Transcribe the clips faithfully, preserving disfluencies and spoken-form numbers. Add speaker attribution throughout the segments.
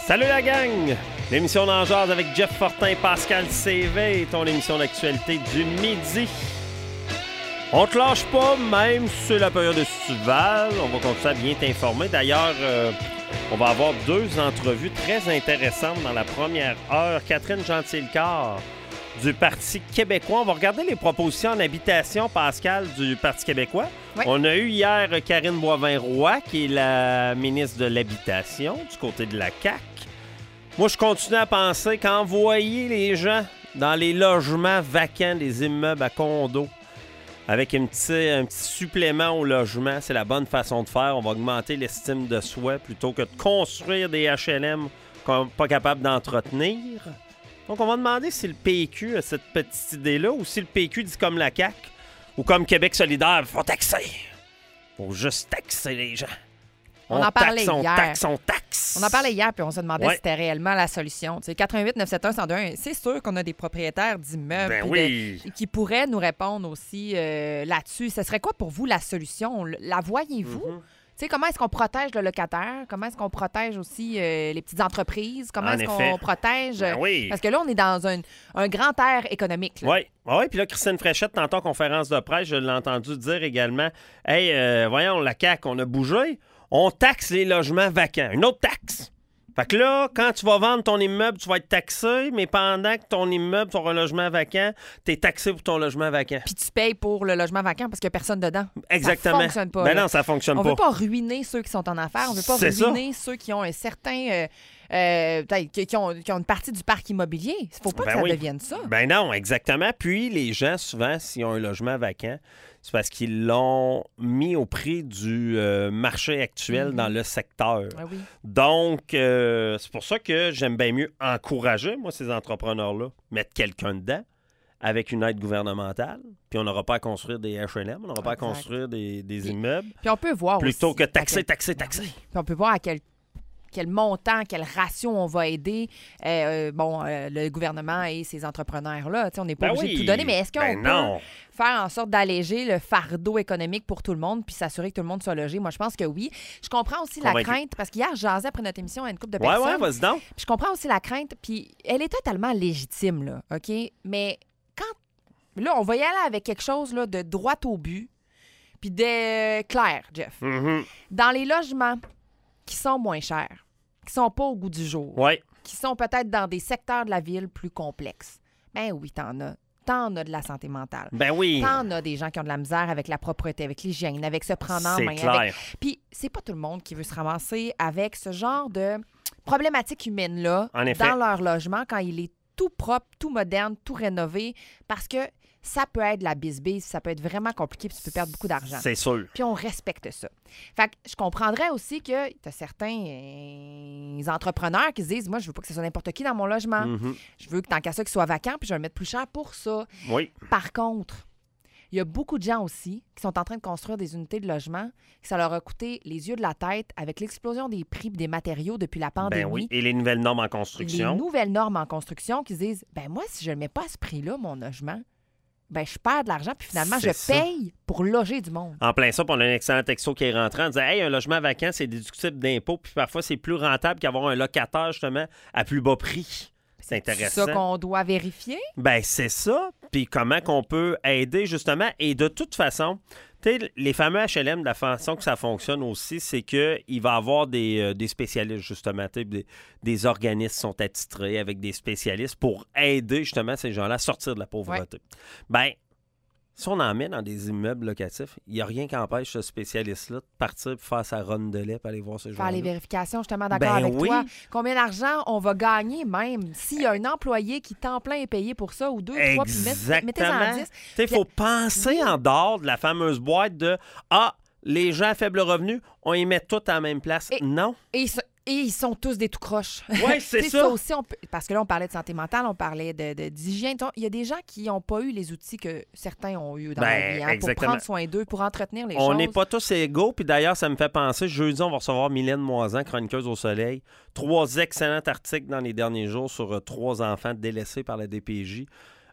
Speaker 1: Salut la gang! L'émission d'En Jase avec Jeff Fortin et Pascal Cévé, ton émission d'actualité du midi. On te lâche pas, même si c'est la période estivale. On va continuer à bien t'informer. D'ailleurs, euh, on va avoir deux entrevues très intéressantes dans la première heure. Catherine Gentilcar du Parti québécois. On va regarder les propositions en habitation, Pascal, du Parti québécois. Oui. On a eu hier Karine Boivin-Roy, qui est la ministre de l'Habitation, du côté de la C A Q. Moi, je continue à penser qu'envoyer les gens dans les logements vacants des immeubles à condos avec un petit, un petit supplément au logement, c'est la bonne façon de faire. On va augmenter l'estime de soi plutôt que de construire des H L M qu'on n'est pas capable d'entretenir. Donc, on va demander si le P Q a cette petite idée-là ou si le P Q dit comme la C A Q ou comme Québec solidaire, il faut taxer. Il faut juste taxer les gens.
Speaker 2: On, on en parlait
Speaker 1: taxe,
Speaker 2: hier.
Speaker 1: On taxe, on taxe.
Speaker 2: On en parlait hier, puis on se demandait
Speaker 1: ouais.
Speaker 2: si c'était réellement la solution. Tu sais, quatre un huit neuf sept un un zéro deux un, c'est sûr qu'on a des propriétaires d'immeubles
Speaker 1: ben oui.
Speaker 2: de, qui pourraient nous répondre aussi euh, là-dessus. Ce serait quoi pour vous la solution? La voyez-vous?
Speaker 1: Mm-hmm.
Speaker 2: Tu sais, comment est-ce qu'on protège le locataire? Comment est-ce qu'on protège aussi euh, les petites entreprises? Comment
Speaker 1: en
Speaker 2: est-ce
Speaker 1: effet.
Speaker 2: qu'on protège...
Speaker 1: Ben oui.
Speaker 2: Parce que là, on est dans un, un grand air économique. Là.
Speaker 1: Oui. Oui, puis là, Christine Fréchette, tantôt en conférence de presse, je l'ai entendu dire également, « Hey, euh, voyons, la C A Q, on a bougé, on taxe les logements vacants. Une autre taxe. » Fait que là, quand tu vas vendre ton immeuble, tu vas être taxé, mais pendant que ton immeuble, ton logement vacant, tu es taxé pour ton logement vacant.
Speaker 2: Puis tu payes pour le logement vacant parce qu'il n'y a personne dedans.
Speaker 1: Exactement.
Speaker 2: Ça fonctionne pas.
Speaker 1: Ben
Speaker 2: là.
Speaker 1: non, ça fonctionne
Speaker 2: on
Speaker 1: pas.
Speaker 2: On veut pas ruiner ceux qui sont en affaires. On veut pas
Speaker 1: C'est
Speaker 2: ruiner
Speaker 1: ça.
Speaker 2: ceux qui ont un certain... Euh, euh, qui, qui, ont, qui ont une partie du parc immobilier. Il faut pas
Speaker 1: ben
Speaker 2: que ça
Speaker 1: oui.
Speaker 2: devienne ça.
Speaker 1: Ben non, exactement. Puis les gens, souvent, s'ils ont un logement vacant, c'est parce qu'ils l'ont mis au prix du euh, marché actuel mm-hmm. dans le secteur.
Speaker 2: Ah oui.
Speaker 1: Donc, euh, c'est pour ça que j'aime bien mieux encourager, moi, ces entrepreneurs-là, mettre quelqu'un dedans avec une aide gouvernementale, puis on n'aura pas à construire des H L M, on n'aura pas à construire des, des
Speaker 2: puis,
Speaker 1: immeubles.
Speaker 2: Puis on peut voir
Speaker 1: plutôt
Speaker 2: aussi
Speaker 1: que taxer,
Speaker 2: quel...
Speaker 1: taxer, taxer.
Speaker 2: Puis on peut voir à quel quel montant, quel ratio on va aider euh, bon, euh, le gouvernement et ces entrepreneurs-là. T'sais, on n'est pas
Speaker 1: ben
Speaker 2: obligé
Speaker 1: oui.
Speaker 2: de tout donner, mais est-ce qu'on
Speaker 1: ben
Speaker 2: peut
Speaker 1: non.
Speaker 2: faire en sorte d'alléger le fardeau économique pour tout le monde puis s'assurer que tout le monde soit logé? Moi, je pense que oui. Je comprends aussi
Speaker 1: Convaincu.
Speaker 2: la crainte, parce qu'hier, je jasais après notre émission à une couple de
Speaker 1: ouais,
Speaker 2: personnes.
Speaker 1: Ouais, vas-y donc.
Speaker 2: Je comprends aussi la crainte, puis elle est totalement légitime, là, OK? Mais quand... Là, on va y aller avec quelque chose là, de droit au but puis de clair, Jeff.
Speaker 1: Mm-hmm.
Speaker 2: Dans les logements qui sont moins chers, qui sont pas au goût du jour,
Speaker 1: ouais.
Speaker 2: qui sont peut-être dans des secteurs de la ville plus complexes. Ben oui, t'en as. T'en as de la santé mentale.
Speaker 1: Ben oui.
Speaker 2: T'en as des gens qui ont de la misère avec la propreté, avec l'hygiène, avec se prendre en
Speaker 1: c'est
Speaker 2: main.
Speaker 1: Clair.
Speaker 2: Avec... Puis c'est pas tout le monde qui veut se ramasser avec ce genre de problématique humaine-là dans leur logement quand il est tout propre, tout moderne, tout rénové, parce que ça peut être la bisbise, ça peut être vraiment compliqué, puis tu peux perdre beaucoup d'argent.
Speaker 1: C'est sûr.
Speaker 2: Puis on respecte ça. Fait que je comprendrais aussi que tu as certains euh, entrepreneurs qui se disent, moi, je veux pas que ce soit n'importe qui dans mon logement. Mm-hmm. Je veux que tant qu'à ça, qu'il soit vacant, puis je vais le mettre plus cher pour ça.
Speaker 1: Oui.
Speaker 2: Par contre, il y a beaucoup de gens aussi qui sont en train de construire des unités de logement, que ça leur a coûté les yeux de la tête avec l'explosion des prix des matériaux depuis la pandémie.
Speaker 1: Ben oui. Et les nouvelles normes en construction.
Speaker 2: Les nouvelles normes en construction qui se disent, ben moi, si je ne mets pas à ce prix-là, mon logement, ben je perds de l'argent, puis finalement,
Speaker 1: c'est
Speaker 2: je
Speaker 1: ça.
Speaker 2: paye pour loger du monde.
Speaker 1: En plein ça, puis on a un excellent texto qui est rentré en disant « Hey, un logement vacant, c'est déductible d'impôts, puis parfois, c'est plus rentable qu'avoir un locataire, justement, à plus bas prix. » C'est intéressant.
Speaker 2: C'est ça qu'on doit vérifier?
Speaker 1: Ben c'est ça. Puis comment qu'on peut aider, justement. Et de toute façon, tu sais, les fameux H L M, de la façon que ça fonctionne aussi, c'est qu'il va y avoir des, euh, des spécialistes, justement. Des, des organismes sont attitrés avec des spécialistes pour aider, justement, ces gens-là à sortir de la pauvreté. Ouais. Ben si on en met dans des immeubles locatifs, il n'y a rien qui empêche ce spécialiste-là de partir pour faire sa ronde de lait pour aller voir ces gens-là.
Speaker 2: Faire les vérifications, justement, d'accord
Speaker 1: ben
Speaker 2: avec
Speaker 1: oui.
Speaker 2: toi. Combien d'argent on va gagner même s'il y a un employé qui temps plein est payé pour ça ou deux, trois, puis mettez-en en dix.
Speaker 1: Il faut penser oui. en dehors de la fameuse boîte de « Ah, les gens à faible revenu, on y met tout à la même place. » Non.
Speaker 2: Et ça... Et ils sont tous des tout croches.
Speaker 1: Oui, c'est ça.
Speaker 2: ça aussi, on peut... Parce que là, on parlait de santé mentale, on parlait de, de, d'hygiène. Il y a des gens qui n'ont pas eu les outils que certains ont eu dans
Speaker 1: ben,
Speaker 2: la vie hein, pour prendre soin d'eux, pour entretenir les
Speaker 1: on
Speaker 2: choses.
Speaker 1: On n'est pas tous égaux. Puis d'ailleurs, ça me fait penser, jeudi, on va recevoir Mylène Moisan, chroniqueuse au Soleil. Trois excellents articles dans les derniers jours sur euh, trois enfants délaissés par la D P J.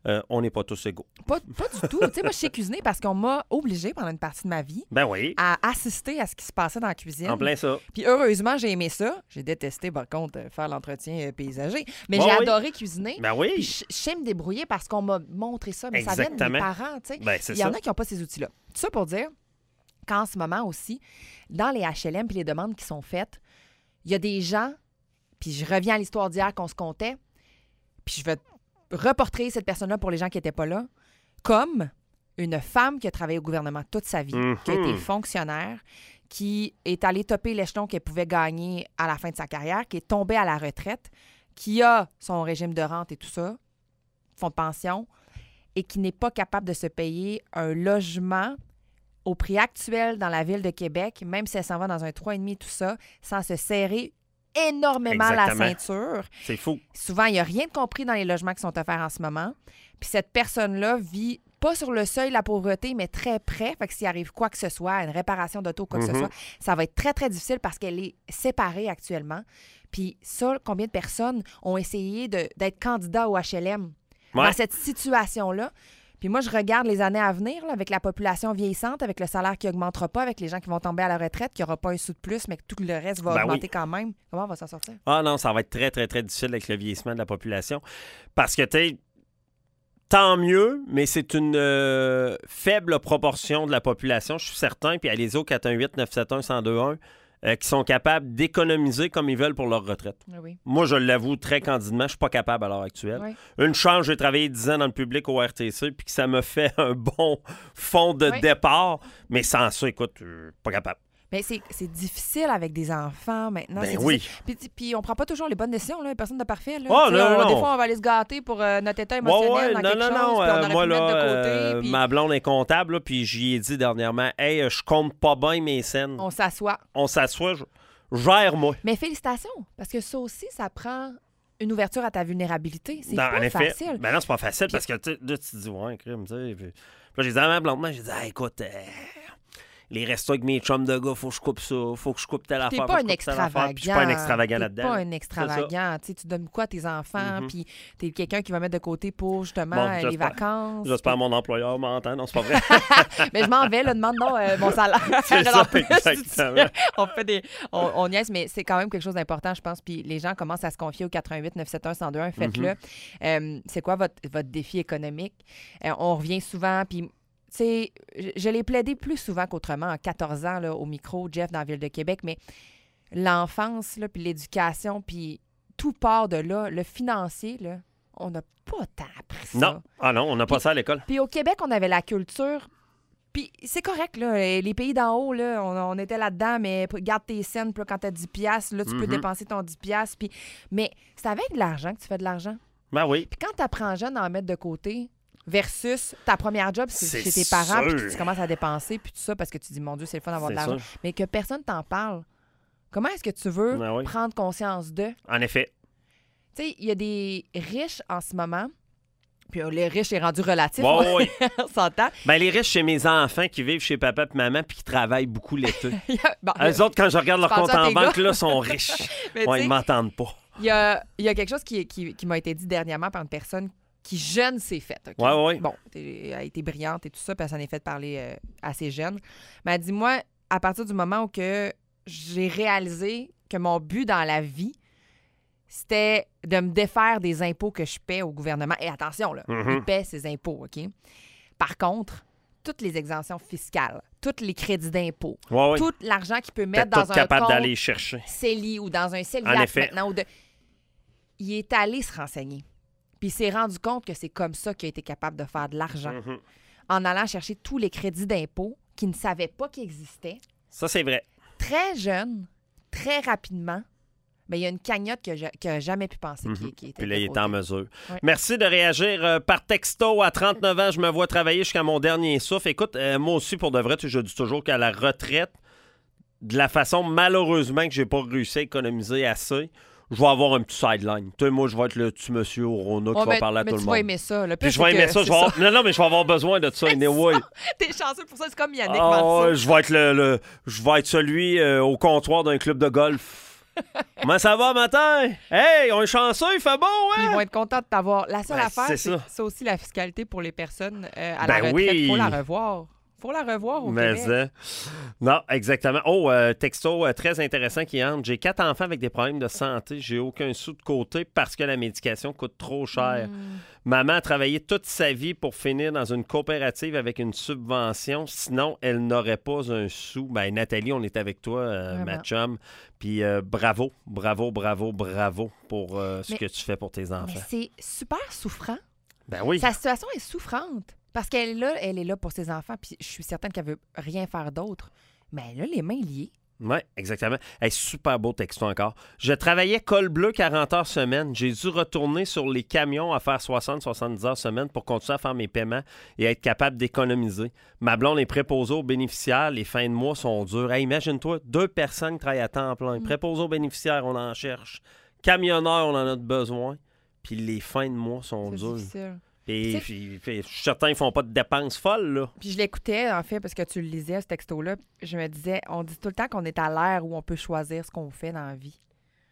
Speaker 1: euh, on n'est pas tous égaux.
Speaker 2: Pas, pas du tout. Tu sais, moi, je sais cuisiner parce qu'on m'a obligée pendant une partie de ma vie
Speaker 1: ben oui.
Speaker 2: à assister à ce qui se passait dans la cuisine.
Speaker 1: En plein ça.
Speaker 2: Puis heureusement, j'ai aimé ça. J'ai détesté, par contre, faire l'entretien euh, paysager. Mais
Speaker 1: bon,
Speaker 2: j'ai
Speaker 1: oui.
Speaker 2: adoré cuisiner.
Speaker 1: Ben oui.
Speaker 2: Puis je, je sais me débrouiller parce qu'on m'a montré ça. Mais
Speaker 1: Exactement.
Speaker 2: ça vient de mes parents, tu sais.
Speaker 1: Ben, c'est
Speaker 2: Il y en
Speaker 1: ça.
Speaker 2: a qui n'ont pas ces outils-là. Tout ça pour dire qu'en ce moment aussi, dans les H L M puis les demandes qui sont faites, il y a des gens, puis je reviens à l'histoire d'hier qu'on se comptait, puis je vais reporter cette personne-là pour les gens qui n'étaient pas là, comme une femme qui a travaillé au gouvernement toute sa vie,
Speaker 1: Mm-hmm.
Speaker 2: qui a été fonctionnaire, qui est allée topper l'échelon qu'elle pouvait gagner à la fin de sa carrière, qui est tombée à la retraite, qui a son régime de rente et tout ça, fonds de pension, et qui n'est pas capable de se payer un logement au prix actuel dans la ville de Québec, même si elle s'en va dans un trois virgule cinq, tout ça, sans se serrer énormément
Speaker 1: Exactement.
Speaker 2: la ceinture.
Speaker 1: C'est fou.
Speaker 2: Souvent, il n'y a rien de compris dans les logements qui sont offerts en ce moment. Puis cette personne-là vit pas sur le seuil de la pauvreté, mais très près. Fait que s'il arrive quoi que ce soit, une réparation d'auto, quoi que
Speaker 1: Mm-hmm.
Speaker 2: ce soit, ça va être très, très difficile parce qu'elle est séparée actuellement. Puis ça, combien de personnes ont essayé de- d'être candidats au H L M
Speaker 1: Ouais.
Speaker 2: dans cette situation-là? Puis moi, je regarde les années à venir là, avec la population vieillissante, avec le salaire qui n'augmentera pas, avec les gens qui vont tomber à la retraite, qui n'aura pas un sou de plus, mais que tout le reste va
Speaker 1: Ben
Speaker 2: augmenter
Speaker 1: oui.
Speaker 2: quand même. Comment on va s'en sortir?
Speaker 1: Ah non, ça va être très, très, très difficile avec le vieillissement de la population. Parce que, tu sais, tant mieux, mais c'est une euh, faible proportion de la population, je suis certain. Puis allez-y au quatre un huit neuf sept un un zéro deux un euh, qui sont capables d'économiser comme ils veulent pour leur retraite.
Speaker 2: Oui, oui.
Speaker 1: Moi, je l'avoue très candidement, je suis pas capable à l'heure actuelle.
Speaker 2: Oui.
Speaker 1: Une chance, j'ai travaillé dix ans dans le public au R T C, puis que ça me fait un bon fond de
Speaker 2: Oui.
Speaker 1: départ. Mais sans ça, écoute, euh, pas capable.
Speaker 2: Mais c'est c'est difficile avec des enfants maintenant.
Speaker 1: Ben
Speaker 2: c'est
Speaker 1: oui.
Speaker 2: difficile. Puis, puis on prend pas toujours les bonnes décisions, là. Personne de parfait, là.
Speaker 1: Oh,
Speaker 2: Tu sais,
Speaker 1: non,
Speaker 2: on-
Speaker 1: non.
Speaker 2: Des fois, on va aller se gâter pour euh, notre état
Speaker 1: Ouais,
Speaker 2: émotionnel
Speaker 1: ouais,
Speaker 2: dans
Speaker 1: non,
Speaker 2: quelque
Speaker 1: non,
Speaker 2: chose,
Speaker 1: non.
Speaker 2: puis on
Speaker 1: euh,
Speaker 2: aurait
Speaker 1: moi,
Speaker 2: pu le mettre
Speaker 1: là,
Speaker 2: de côté.
Speaker 1: euh,
Speaker 2: puis
Speaker 1: ma blonde est comptable, là, puis j'y ai dit dernièrement, hey, euh, je compte pas bien mes scènes.
Speaker 2: on s'assoit.
Speaker 1: On s'assoit, je gère, moi.
Speaker 2: Mais félicitations, parce que ça aussi, ça prend une ouverture à ta vulnérabilité. C'est
Speaker 1: Dans-
Speaker 2: pas
Speaker 1: en effet.
Speaker 2: facile.
Speaker 1: Ben non, c'est pas facile
Speaker 2: Puis-
Speaker 1: parce que tu sais, là, tu te dis, ouais, crime, tu sais. Puis, puis là, j'ai dit à ma blonde, j'ai dit, ah, écoute, euh, les restos avec mes chums de gars, faut que je coupe ça, faut que je coupe telle
Speaker 2: T'es
Speaker 1: affaire.
Speaker 2: pas
Speaker 1: faut
Speaker 2: un
Speaker 1: que je coupe telle affaire.
Speaker 2: extravagant.
Speaker 1: Puis je suis pas un extravagant
Speaker 2: T'es
Speaker 1: là-dedans.
Speaker 2: pas
Speaker 1: là.
Speaker 2: un extravagant. Tu sais, tu donnes quoi à tes enfants,
Speaker 1: Mhm.
Speaker 2: puis t'es quelqu'un qui va mettre de côté pour justement
Speaker 1: Bon,
Speaker 2: euh, les
Speaker 1: j'espère-
Speaker 2: vacances.
Speaker 1: J'espère que mon employeur m'entend. Non, c'est pas vrai.
Speaker 2: Mais je m'en vais, là, demande non euh, mon salaire.
Speaker 1: C'est
Speaker 2: En
Speaker 1: ça,
Speaker 2: plus,
Speaker 1: exactement.
Speaker 2: on fait des. On, on niaise, mais c'est quand même quelque chose d'important, je pense. Puis les gens commencent à se confier au quatre un huit neuf sept un un zéro deux un. Faites-le.
Speaker 1: Mm-hmm.
Speaker 2: Euh, c'est quoi votre, votre défi économique? Euh, on revient souvent, puis. Tu sais, je, je l'ai plaidé plus souvent qu'autrement, à quatorze ans, là, au micro, Jeff, dans la Ville de Québec, mais l'enfance, là, puis l'éducation, puis tout part de là. Le financier, là, on n'a pas tant appris ça.
Speaker 1: Non. Ah non, on n'a pas
Speaker 2: Puis-
Speaker 1: ça à l'école.
Speaker 2: Puis au Québec, on avait la culture. Puis c'est correct, là. Les pays d'en haut, là, on, on était là-dedans, mais garde tes scènes, puis là, quand t'as dix piastres, là, tu peux
Speaker 1: Mhm.
Speaker 2: dépenser ton dix piastres. Puis... Mais c'est avec de l'argent que tu fais de l'argent.
Speaker 1: Ben oui.
Speaker 2: Puis quand t'apprends jeune à en mettre de côté versus ta première job, c'est
Speaker 1: C'est
Speaker 2: chez tes parents, puis
Speaker 1: sûr.
Speaker 2: tu commences à dépenser, puis tout ça, parce que tu dis, mon Dieu, c'est le fun d'avoir de
Speaker 1: C'est
Speaker 2: l'argent.
Speaker 1: sûr.
Speaker 2: Mais que personne t'en parle. Comment est-ce que tu veux
Speaker 1: Ben oui.
Speaker 2: prendre conscience de...
Speaker 1: En effet.
Speaker 2: Tu sais, il y a des riches en ce moment, puis euh, les riches est rendu relatif,
Speaker 1: Ouais, ouais.
Speaker 2: on s'entend.
Speaker 1: Ben, les riches chez mes enfants qui vivent chez papa et maman puis qui travaillent beaucoup l'été.
Speaker 2: Il y a- bon,
Speaker 1: Eux autres, quand je regarde leur
Speaker 2: penses
Speaker 1: compte
Speaker 2: à
Speaker 1: en
Speaker 2: tes
Speaker 1: banque,
Speaker 2: gars?
Speaker 1: là, sont riches.
Speaker 2: mais
Speaker 1: Ouais,
Speaker 2: tu
Speaker 1: ils
Speaker 2: sais,
Speaker 1: m'entendent pas.
Speaker 2: Il y a, il y a quelque chose qui, qui, qui m'a été dit dernièrement par une personne qui, jeune, s'est faite. OK?
Speaker 1: Ouais, ouais.
Speaker 2: Bon, elle a été brillante et tout ça, puis elle s'en est fait parler euh, assez jeune. Mais elle dit, moi, à partir du moment où que j'ai réalisé que mon but dans la vie, c'était de me défaire des impôts que je paie au gouvernement. Et attention, là,
Speaker 1: Mhm.
Speaker 2: il paie ses impôts, OK? Par contre, toutes les exemptions fiscales, tous les crédits d'impôts,
Speaker 1: Ouais, ouais.
Speaker 2: tout l'argent qu'il peut
Speaker 1: T'es
Speaker 2: mettre dans
Speaker 1: tout
Speaker 2: un
Speaker 1: capable
Speaker 2: compte
Speaker 1: d'aller chercher.
Speaker 2: CELI ou dans un
Speaker 1: En
Speaker 2: CELIAC
Speaker 1: effet.
Speaker 2: maintenant. Ou de... Il est allé se renseigner. Puis il s'est rendu compte que c'est comme ça qu'il a été capable de faire de l'argent.
Speaker 1: Mhm.
Speaker 2: En allant chercher tous les crédits d'impôt qu'il ne savait pas qu'ils existaient.
Speaker 1: Ça, c'est vrai.
Speaker 2: Très jeune, très rapidement, mais il y a une cagnotte qu'il n'a jamais pu penser
Speaker 1: Mhm.
Speaker 2: qui, qui était
Speaker 1: Puis là,
Speaker 2: de
Speaker 1: il est
Speaker 2: côté.
Speaker 1: en mesure.
Speaker 2: Ouais.
Speaker 1: Merci de réagir euh, par texto. À trente-neuf ans, je me vois travailler jusqu'à mon dernier souffle. Écoute, euh, moi aussi, pour de vrai, tu- je dis toujours qu'à la retraite, de la façon, malheureusement, que j'ai pas réussi à économiser assez, je vais avoir un petit sideline. Tu sais, moi, je vais être le petit monsieur au Rona qui
Speaker 2: Ouais,
Speaker 1: va
Speaker 2: mais,
Speaker 1: parler à
Speaker 2: mais
Speaker 1: tout
Speaker 2: tu
Speaker 1: le
Speaker 2: vas
Speaker 1: monde.
Speaker 2: aimer ça. Le
Speaker 1: Puis
Speaker 2: pire,
Speaker 1: je vais
Speaker 2: c'est
Speaker 1: aimer
Speaker 2: que
Speaker 1: ça. Je
Speaker 2: c'est
Speaker 1: vais avoir- Non, non, mais je vais avoir besoin de ça. Anyway.
Speaker 2: T'es chanceux pour ça. C'est comme Yannick
Speaker 1: Ah,
Speaker 2: Marceau.
Speaker 1: ouais, je vais être le, le- je vais être celui euh, au comptoir d'un club de golf Comment ça va, matin? Hey, on est chanceux, il fait beau, hein?
Speaker 2: Ils vont être contents de t'avoir. La seule
Speaker 1: ben,
Speaker 2: affaire,
Speaker 1: c'est,
Speaker 2: c'est,
Speaker 1: ça.
Speaker 2: c'est aussi la fiscalité pour les personnes euh, à
Speaker 1: ben
Speaker 2: la retraite. Il
Speaker 1: oui.
Speaker 2: faut la revoir. Faut la revoir au
Speaker 1: Mais
Speaker 2: Québec.
Speaker 1: euh, non, exactement. Oh, euh, texto euh, très intéressant qui entre. J'ai quatre enfants avec des problèmes de santé. J'ai aucun sou de côté parce que la médication coûte trop cher.
Speaker 2: Mm.
Speaker 1: Maman a travaillé toute sa vie pour finir dans une coopérative avec une subvention. Sinon, elle n'aurait pas un sou. Ben, Nathalie, on est avec toi, euh, ma chum. Puis euh, bravo, bravo, bravo, bravo pour euh, ce mais, que tu fais pour tes enfants.
Speaker 2: Mais c'est super souffrant.
Speaker 1: Ben oui.
Speaker 2: Sa situation est souffrante. Parce qu'elle est là, elle est là pour ses enfants, puis je suis certaine qu'elle veut rien faire d'autre. Mais elle a les mains liées.
Speaker 1: Oui, exactement. Hey, super beau texto encore. Je travaillais col bleu quarante heures semaine. J'ai dû retourner sur les camions à faire soixante à soixante-dix heures semaine pour continuer à faire mes paiements et être capable d'économiser. Ma blonde est préposée aux bénéficiaires. Les fins de mois sont dures. Hey, imagine-toi, deux personnes qui travaillent à temps plein. Mm. Préposés aux bénéficiaires, on en cherche. Camionneurs, on en a besoin. Puis les fins de mois sont
Speaker 2: c'est
Speaker 1: dures.
Speaker 2: Difficile.
Speaker 1: Et puis, je suis certain qu'ils font pas de dépenses folles, là.
Speaker 2: Puis je l'écoutais, en fait, parce que tu le lisais, ce texto-là. Je me disais, on dit tout le temps qu'on est à l'ère où on peut choisir ce qu'on fait dans la vie.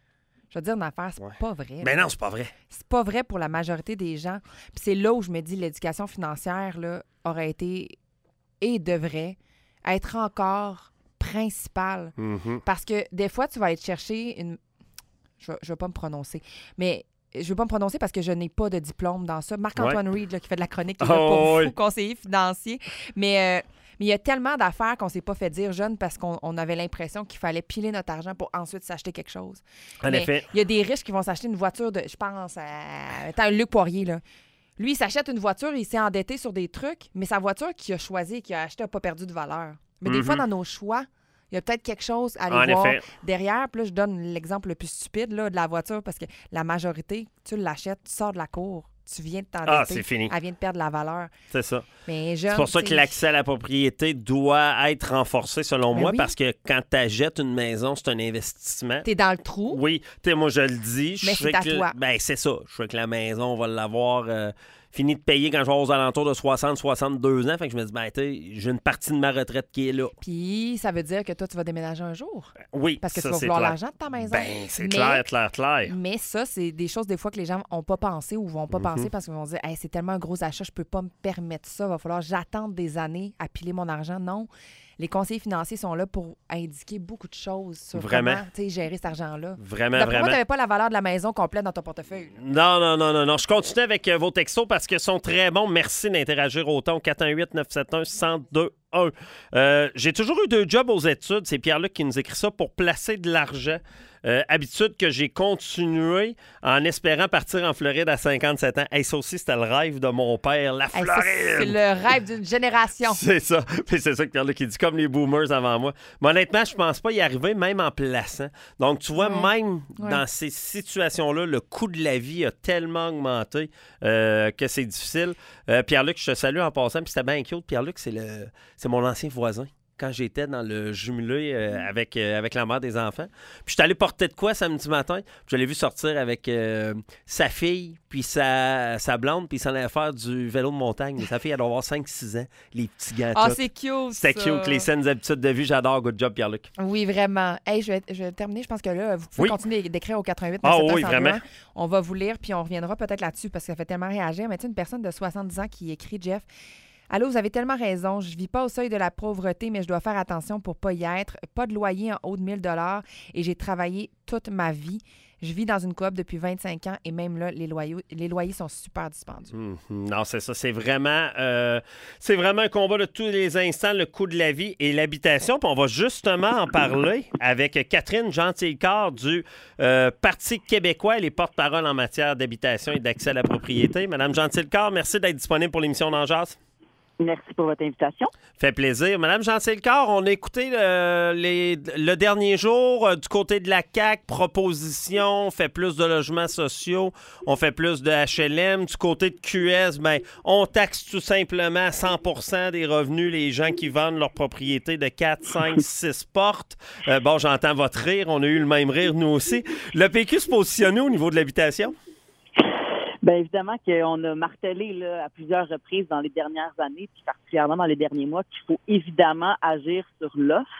Speaker 2: Je veux dire, une affaire, c'est ouais. pas vrai.
Speaker 1: Ben non, c'est pas vrai.
Speaker 2: C'est pas vrai pour la majorité des gens. Puis c'est là où je me dis, l'éducation financière, là, aurait été et devrait être encore principale.
Speaker 1: Mm-hmm.
Speaker 2: Parce que des fois, tu vas aller chercher une... Je, je vais pas me prononcer, mais... Je ne veux pas me prononcer parce que je n'ai pas de diplôme dans ça. Marc-Antoine ouais. Reed, là, qui fait de la chronique, qui est là pour
Speaker 1: oh,
Speaker 2: vous,
Speaker 1: oui.
Speaker 2: conseiller financier. Mais euh, mais il y a tellement d'affaires qu'on ne s'est pas fait dire jeune parce qu'on on avait l'impression qu'il fallait piler notre argent pour ensuite s'acheter quelque chose.
Speaker 1: En
Speaker 2: mais
Speaker 1: effet.
Speaker 2: Il y a des riches qui vont s'acheter une voiture de, je pense, à... Attends, Luc Poirier, là. Lui, il s'achète une voiture, il s'est endetté sur des trucs, mais sa voiture qu'il a choisie et qu'il a achetée n'a pas perdu de valeur. Mais mm-hmm. des fois, dans nos choix... Il y a peut-être quelque chose à aller
Speaker 1: en
Speaker 2: voir
Speaker 1: effet.
Speaker 2: derrière. Puis là, je donne l'exemple le plus stupide là, de la voiture parce que la majorité, tu l'achètes, tu sors de la cour, tu viens de t'endetter.
Speaker 1: Ah, c'est fini.
Speaker 2: Elle vient de perdre la valeur.
Speaker 1: C'est ça.
Speaker 2: Mais jeune,
Speaker 1: c'est pour ça que l'accès à la propriété doit être renforcé, selon
Speaker 2: ben
Speaker 1: moi,
Speaker 2: oui.
Speaker 1: parce que quand tu achètes une maison, c'est un investissement.
Speaker 2: Tu es dans le trou.
Speaker 1: Oui. Tu sais, moi, je le dis. Je
Speaker 2: Mais c'est à
Speaker 1: que,
Speaker 2: toi.
Speaker 1: Ben, c'est ça. Je sais que la maison, on va l'avoir... Euh, fini de payer quand je vais aux alentours de soixante à soixante-deux ans. Fait que je me dis, ben, tu sais, j'ai une partie de ma retraite qui est là.
Speaker 2: Puis, ça veut dire que toi, tu vas déménager un jour.
Speaker 1: Oui,
Speaker 2: parce que
Speaker 1: ça,
Speaker 2: tu vas
Speaker 1: c'est
Speaker 2: vouloir
Speaker 1: clair.
Speaker 2: l'argent de ta maison.
Speaker 1: Ben, c'est
Speaker 2: mais,
Speaker 1: clair, clair, clair.
Speaker 2: Mais ça, c'est des choses, des fois, que les gens n'ont pas pensé ou vont pas
Speaker 1: Mm-hmm.
Speaker 2: penser parce qu'ils vont dire, hey, c'est tellement un gros achat, je peux pas me permettre ça. Il va falloir que j'attende des années à piler mon argent. Non. Les conseillers financiers sont là pour indiquer beaucoup de choses sur
Speaker 1: vraiment.
Speaker 2: comment gérer cet argent-là.
Speaker 1: Vraiment,
Speaker 2: D'après
Speaker 1: vraiment.
Speaker 2: moi, tu n'avais pas la valeur de la maison complète dans ton portefeuille.
Speaker 1: Non, non, non, non, non. Je continue avec euh, vos textos parce qu'ils sont très bons. Merci d'interagir autant au quatre un huit neuf sept un un zéro deux un. Euh, j'ai toujours eu deux jobs aux études. C'est Pierre-Luc qui nous écrit ça pour placer de l'argent. Euh, habitude que j'ai continué en espérant partir en Floride à cinquante-sept ans. Hey, ça aussi, c'était le rêve de mon père, la
Speaker 2: hey,
Speaker 1: Floride!
Speaker 2: Ça, c'est le rêve d'une génération.
Speaker 1: C'est ça. Puis c'est ça que Pierre-Luc qui dit, comme les boomers avant moi. Mais honnêtement, je pense pas y arriver, même en plaçant. Donc, tu vois,
Speaker 2: ouais.
Speaker 1: même
Speaker 2: ouais.
Speaker 1: dans ces situations-là, le coût de la vie a tellement augmenté euh, que c'est difficile. Euh, Pierre-Luc, je te salue en passant, puis c'était bien cute. Pierre-Luc, c'est, le, c'est mon ancien voisin. Quand j'étais dans le jumelé euh, avec, euh, avec la mère des enfants. Puis je suis allé porter de quoi samedi matin. Puis je l'ai vu sortir avec euh, sa fille, puis sa, sa blonde, puis il s'en allait faire du vélo de montagne. Mais sa fille, elle doit avoir cinq six ans, les petits gars.
Speaker 2: Ah, oh, c'est cute,
Speaker 1: C'était
Speaker 2: ça.
Speaker 1: cute, les saines habitudes de vie. J'adore. Good job, Pierre-Luc.
Speaker 2: Oui, vraiment. Hey, je vais, je vais terminer. Je pense que là, vous pouvez
Speaker 1: oui.
Speaker 2: continuer d'écrire au quatre un huit
Speaker 1: neuf sept un. Ah oui, vraiment.
Speaker 2: On va vous lire, puis on reviendra peut-être là-dessus parce que ça fait tellement réagir. Mais tu sais, une personne de soixante-dix ans qui écrit, Jeff... Allô, vous avez tellement raison. Je vis pas au seuil de la pauvreté, mais je dois faire attention pour pas y être. Pas de loyer en haut de mille dollars et j'ai travaillé toute ma vie. Je vis dans une coop depuis vingt-cinq ans et même là, les loyers, les loyers sont super dispendieux.
Speaker 1: Mmh, non, c'est ça. C'est vraiment, euh, c'est vraiment un combat de tous les instants, le coût de la vie et l'habitation. Puis on va justement en parler avec Catherine Gentilcorps du euh, Parti québécois. Elle est porte-parole en matière d'habitation et d'accès à la propriété. Madame Gentilcorps, merci d'être disponible pour l'émission d'En Jase.
Speaker 3: Merci pour votre invitation.
Speaker 1: Fait plaisir. Madame Gentilcorps, on a écouté le, les, le dernier jour euh, du côté de la C A Q, proposition, on fait plus de logements sociaux, on fait plus de H L M. Du côté de Q S, ben, on taxe tout simplement à cent pour cent des revenus les gens qui vendent leur propriété de quatre, cinq, six portes. Euh, bon, j'entends votre rire, on a eu le même rire nous aussi. Le P Q se positionne au niveau de l'habitation?
Speaker 3: Bien évidemment qu'on a martelé là, à plusieurs reprises dans les dernières années, puis particulièrement dans les derniers mois, qu'il faut évidemment agir sur l'offre.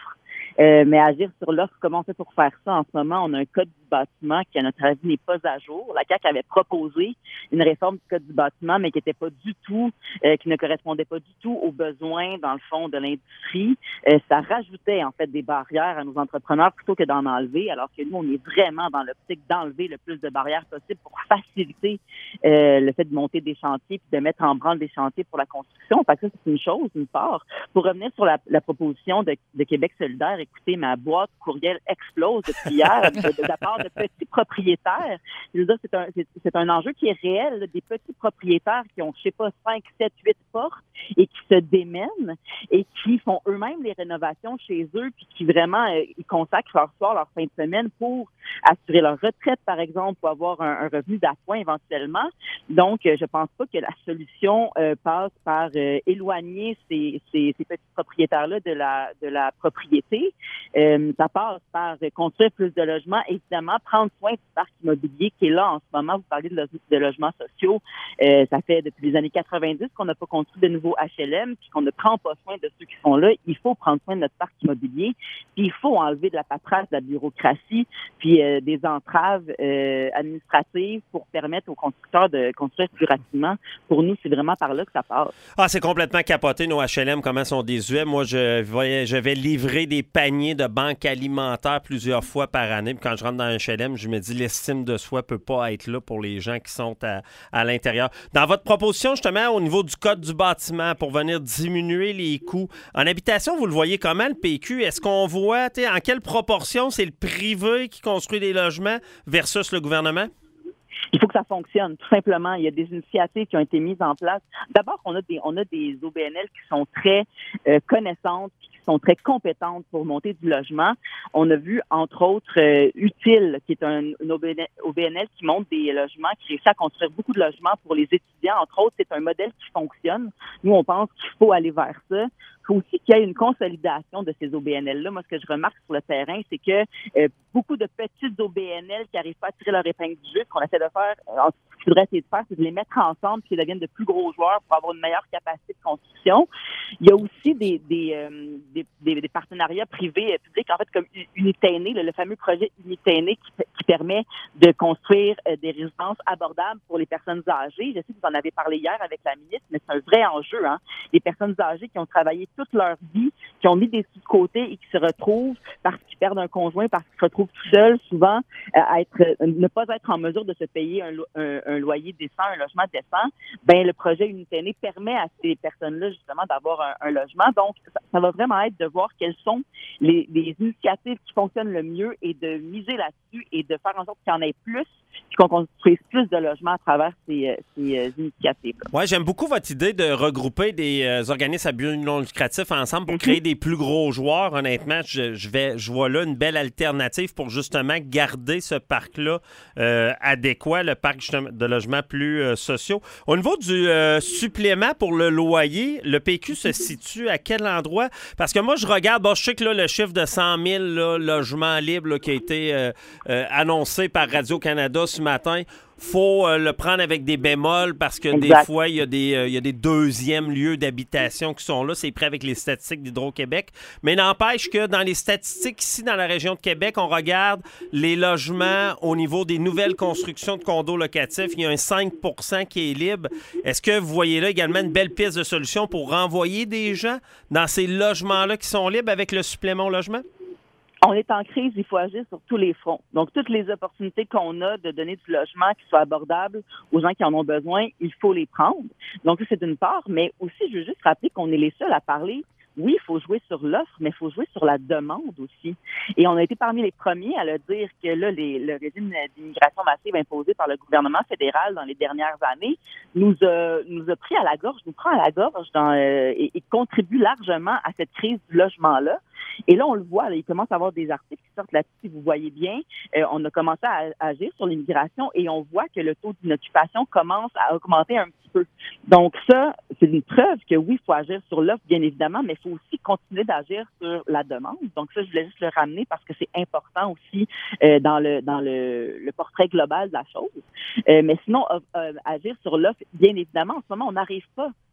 Speaker 3: Euh, mais agir sur l'offre, comment on fait pour faire ça? En ce moment, on a un code du bâtiment qui, à notre avis, n'est pas à jour. La C A Q avait proposé une réforme du code du bâtiment, mais qui n'était pas du tout, euh, qui ne correspondait pas du tout aux besoins, dans le fond, de l'industrie. Euh, ça rajoutait, en fait, des barrières à nos entrepreneurs plutôt que d'en enlever, alors que nous, on est vraiment dans l'optique d'enlever le plus de barrières possible pour faciliter euh, le fait de monter des chantiers puis de mettre en branle des chantiers pour la construction. Fait que ça, c'est une chose, une part. Pour revenir sur la, la proposition de, de Québec solidaire, écoutez, ma boîte courriel explose depuis hier de, de, de la part de petits propriétaires. Je veux dire, c'est un, c'est, c'est un enjeu qui est réel, là, des petits propriétaires qui ont, je sais pas, cinq, sept, huit portes et qui se démènent et qui font eux-mêmes les rénovations chez eux puis qui vraiment, euh, ils consacrent leur soir, leur fin de semaine pour assurer leur retraite, par exemple, ou avoir un, un revenu d'appoint éventuellement. Donc, euh, je pense pas que la solution euh, passe par euh, éloigner ces, ces, ces petits propriétaires-là de la, de la propriété. Euh, ça passe par construire plus de logements, évidemment, prendre soin du parc immobilier qui est là en ce moment. Vous parlez de, lo- de logements sociaux. Euh, ça fait depuis les années quatre-vingt-dix qu'on n'a pas construit de nouveaux H L M, puis qu'on ne prend pas soin de ceux qui sont là. Il faut prendre soin de notre parc immobilier, puis il faut enlever de la paperasse, de la bureaucratie, puis euh, des entraves euh, administratives pour permettre aux constructeurs de construire plus rapidement. Pour nous, c'est vraiment par là que ça passe.
Speaker 1: Ah, c'est complètement capoté, nos H L M, comment sont désuets. Moi, je vais, je vais livrer des paniers de banques alimentaires plusieurs fois par année. Puis quand je rentre dans un H L M, je me dis l'estime de soi peut pas être là pour les gens qui sont à, à l'intérieur. Dans votre proposition, justement, au niveau du code du bâtiment, pour venir diminuer les coûts, en habitation, vous le voyez comment, le P Q? Est-ce qu'on voit, en quelle proportion c'est le privé qui construit des logements versus le gouvernement?
Speaker 3: Il faut que ça fonctionne, tout simplement. Il y a des initiatives qui ont été mises en place. D'abord, on a des, on a des O B N L qui sont très euh, connaissantes, qui sont très compétentes pour monter du logement. On a vu, entre autres, euh, Utile, qui est un, un O B N L qui monte des logements, qui réussit à construire beaucoup de logements pour les étudiants. Entre autres, c'est un modèle qui fonctionne. Nous, on pense qu'il faut aller vers ça. Il faut aussi qu'il y ait une consolidation de ces O B N L-là. Moi, ce que je remarque sur le terrain, c'est que euh, beaucoup de petites O B N L qui n'arrivent pas à tirer leur épingle du jeu, ce qu'on essaie de faire, euh, ce qu'il faudrait essayer de faire, c'est de les mettre ensemble puis qu'ils deviennent de plus gros joueurs pour avoir une meilleure capacité de construction. Il y a aussi des, des, euh, des, des, des partenariats privés et publics, en fait, comme Unitainée, le, le fameux projet Unitainée qui, qui permet de construire euh, des résidences abordables pour les personnes âgées. Je sais que vous en avez parlé hier avec la ministre, mais c'est un vrai enjeu, hein. Les personnes âgées qui ont travaillé toute leur vie, qui ont mis des sous de côté et qui se retrouvent parce qu'ils perdent un conjoint, parce qu'ils se retrouvent tout seuls, souvent, euh, à être, euh, ne pas être en mesure de se payer un, lo- un, un loyer décent, un logement décent. Ben le projet Unitainée permet à ces personnes-là justement d'avoir un, un logement. Donc, ça, ça va vraiment être de voir quelles sont les, les initiatives qui fonctionnent le mieux et de miser là-dessus et de faire en sorte qu'il y en ait plus, puis qu'on construise plus de logements à travers ces, ces euh, initiatives.
Speaker 1: Oui, j'aime beaucoup votre idée de regrouper des euh, organismes à but non lucratif ensemble pour mm-hmm. créer des plus gros joueurs. Honnêtement, je, je, vais, je vois là une belle alternative pour justement garder ce parc-là euh, adéquat, le parc de logements plus euh, sociaux. Au niveau du euh, supplément pour le loyer, le P Q se situe à quel endroit? Parce que moi, je regarde, bon, je sais que là, le chiffre de cent mille là, logements libres là, qui a été euh, euh, annoncé par Radio-Canada ce matin, faut euh, le prendre avec des bémols parce que exact. Des fois, il y a des, euh, il y a des deuxièmes lieux d'habitation qui sont là. C'est prêt avec les statistiques d'Hydro-Québec. Mais n'empêche que dans les statistiques ici, dans la région de Québec, on regarde les logements au niveau des nouvelles constructions de condos locatifs. Il y a un cinq pour cent qui est libre. Est-ce que vous voyez là également une belle piste de solution pour renvoyer des gens dans ces logements-là qui sont libres avec le supplément au logement?
Speaker 3: On est en crise, il faut agir sur tous les fronts. Donc, toutes les opportunités qu'on a de donner du logement qui soit abordable aux gens qui en ont besoin, il faut les prendre. Donc, ça, c'est d'une part. Mais aussi, je veux juste rappeler qu'on est les seuls à parler. Oui, il faut jouer sur l'offre, mais il faut jouer sur la demande aussi. Et on a été parmi les premiers à le dire que là, les, le régime d'immigration massive imposé par le gouvernement fédéral dans les dernières années nous a, nous a pris à la gorge, nous prend à la gorge dans, euh, et, et contribue largement à cette crise du logement-là. Et là, on le voit, là, il commence à y avoir des articles qui sortent là-dessus, vous voyez bien. Euh, on a commencé à, à agir sur l'immigration et on voit que le taux d'inoccupation commence à augmenter un petit peu. Donc ça, c'est une preuve que oui, il faut agir sur l'offre, bien évidemment, mais il faut aussi continuer d'agir sur la demande. Donc ça, je voulais juste le ramener parce que c'est important aussi euh, dans le dans le, le portrait global de la chose. Euh, mais sinon, euh, euh, agir sur l'offre, bien évidemment, en ce moment, on n'arrive pas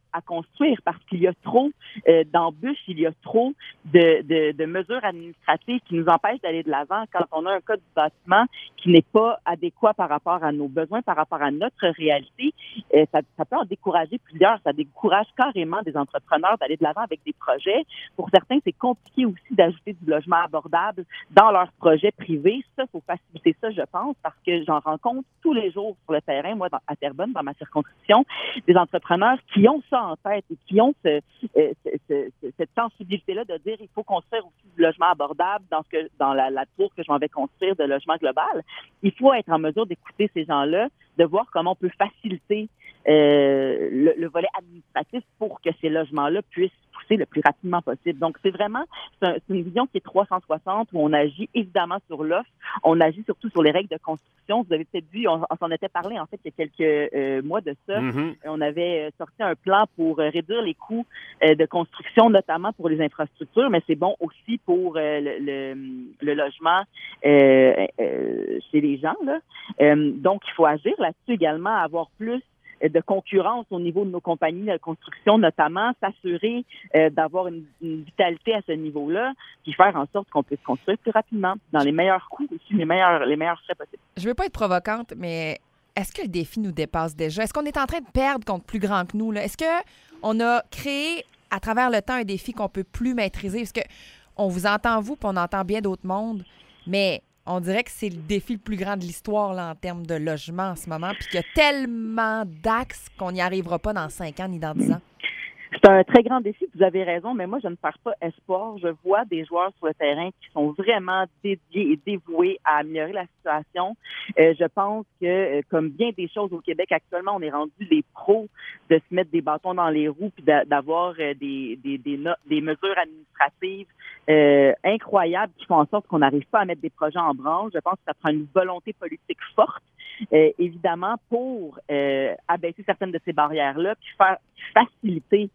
Speaker 3: à construire parce qu'il y a trop euh, d'embûches, il y a trop de, de, de mesures administratives qui nous empêchent d'aller de l'avant quand on a un code du bâtiment qui n'est pas adéquat par rapport à nos besoins, par rapport à notre réalité. Euh, ça, ça peut en décourager plusieurs. Ça décourage carrément des entrepreneurs d'aller de l'avant avec des projets. Pour certains, c'est compliqué aussi d'ajouter du logement abordable dans leurs projets privés. Ça, il faut faciliter ça, je pense, parce que j'en rencontre tous les jours sur le terrain, moi, dans, à Terrebonne, dans ma circonscription, des entrepreneurs qui ont ça en tête et qui ont ce, euh, ce, ce, cette sensibilité-là de dire il faut construire aussi du logement abordable dans, ce que, dans la, la tour que je m'en vais construire de logement global. Il faut être en mesure d'écouter ces gens-là, de voir comment on peut faciliter euh, le, le volet administratif pour que ces logements-là puissent pousser le plus rapidement possible. Donc, c'est vraiment c'est, un, c'est une vision qui est trois cent soixante où on agit évidemment sur l'offre, on agit surtout sur les règles de construction. Vous avez peut-être vu, on, on s'en était parlé en fait il y a quelques euh, mois de ça. Mm-hmm. On avait sorti un plan pour euh, réduire les coûts euh, de construction, notamment pour les infrastructures, mais c'est bon aussi pour euh, le, le, le logement euh, euh, chez les gens, là. Euh, donc, il faut agir là-dessus également, avoir plus de concurrence au niveau de nos compagnies de construction, notamment s'assurer euh, d'avoir une, une vitalité à ce niveau-là, puis faire en sorte qu'on puisse construire plus rapidement, dans les meilleurs coûts aussi, les meilleurs, les meilleurs frais possibles.
Speaker 2: Je veux pas être provocante, mais est-ce que le défi nous dépasse déjà? Est-ce qu'on est en train de perdre contre plus grand que nous, là? Est-ce qu'on a créé à travers le temps un défi qu'on peut plus maîtriser? Parce que on vous entend, vous, puis on entend bien d'autres mondes, mais on dirait que c'est le défi le plus grand de l'histoire là, en termes de logement en ce moment, puis qu'il y a tellement d'axes qu'on n'y arrivera pas dans cinq ans ni dans dix ans.
Speaker 3: C'est un très grand défi, vous avez raison, mais moi, je ne perds pas espoir. Je vois des joueurs sur le terrain qui sont vraiment dédiés et dévoués à améliorer la situation. Euh, je pense que, euh, comme bien des choses au Québec actuellement, on est rendu les pros de se mettre des bâtons dans les roues puis d'avoir euh, des, des, des, no- des mesures administratives euh, incroyables qui font en sorte qu'on n'arrive pas à mettre des projets en branche. Je pense que ça prend une volonté politique forte, euh, évidemment, pour euh, abaisser certaines de ces barrières-là puis faire faciliter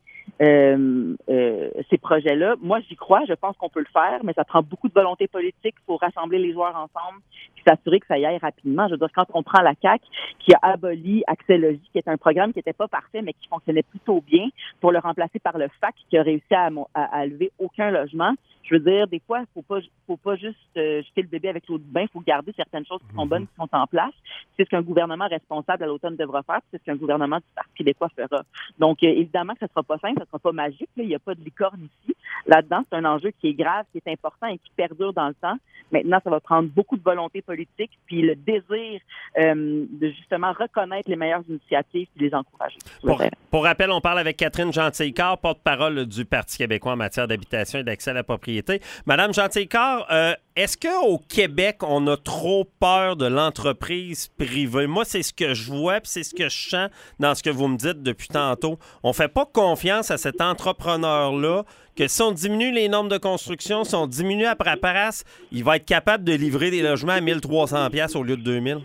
Speaker 3: Euh, euh, ces projets-là. Moi, j'y crois, je pense qu'on peut le faire, mais ça prend beaucoup de volonté politique pour rassembler les joueurs ensemble et s'assurer que ça y aille rapidement. Je veux dire, quand on prend la C A Q qui a aboli Accès Logis, qui est un programme qui n'était pas parfait, mais qui fonctionnait plutôt bien, pour le remplacer par le F A C qui a réussi à, à, à lever aucun logement. Je veux dire, des fois, il faut pas, faut pas juste euh, jeter le bébé avec l'eau du bain. Il faut garder certaines choses qui sont bonnes, qui sont en place. C'est ce qu'un gouvernement responsable à l'automne devra faire, puis c'est ce qu'un gouvernement du Parti québécois fera. Donc, euh, évidemment que ça sera pas simple, ça sera pas magique. Là. Il n'y a pas de licorne ici. Là-dedans, c'est un enjeu qui est grave, qui est important et qui perdure dans le temps. Maintenant, ça va prendre beaucoup de volonté politique, puis le désir euh, de justement reconnaître les meilleures initiatives et les encourager.
Speaker 1: Pour, pour rappel, on parle avec Catherine Gentille-Corr, porte-parole du Parti québécois en matière d'habitation et d'accès à la propriété. Madame Gentille-Corr, euh, est-ce qu'au Québec, on a trop peur de l'entreprise privée? Moi, c'est ce que je vois, puis c'est ce que je sens dans ce que vous me dites depuis tantôt. On fait pas confiance à cet entrepreneur-là que si on diminue les normes de construction, si on diminue la paperasse, il va être capable de livrer des logements à mille trois cents dollars au lieu de deux mille.